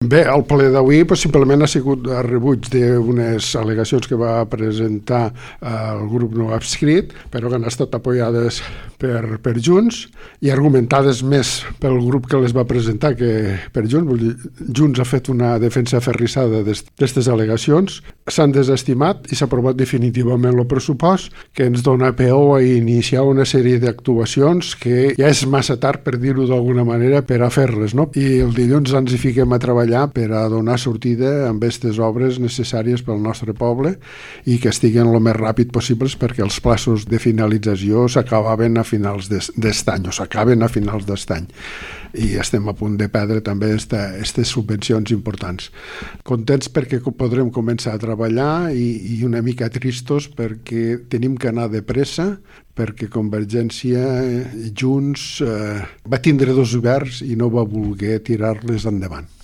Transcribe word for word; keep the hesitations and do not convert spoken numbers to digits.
Bé, el ple d'avui pues, simplement ha sigut a rebuig d'unes al·legacions que va presentar el grup no adscrit, però que han estat apoyades per, per Junts i argumentades més pel grup que les va presentar que per Junts. Vull dir, Junts ha fet una defensa aferrissada d'aquestes al·legacions, s'han desestimat i s'ha aprovat definitivament el pressupost, que ens dona peu a iniciar una sèrie d'actuacions que ja és massa tard, per dir-ho d'alguna manera, per a fer-les, no? I el dilluns ens hi fiquem a treballar per a donar sortida amb aquestes obres necessàries pel nostre poble i que estiguen el més ràpid possibles perquè els plaços de finalització s'acabaven a finals d'aquest any o s'acaben a finals d'aquest any i estem a punt de perdre també aquestes subvencions importants. Contents perquè podrem començar a treballar i, i una mica tristos perquè tenim que anar de pressa perquè Convergència Junts eh, va tindre dos hiverns i no va voler tirar-les endavant.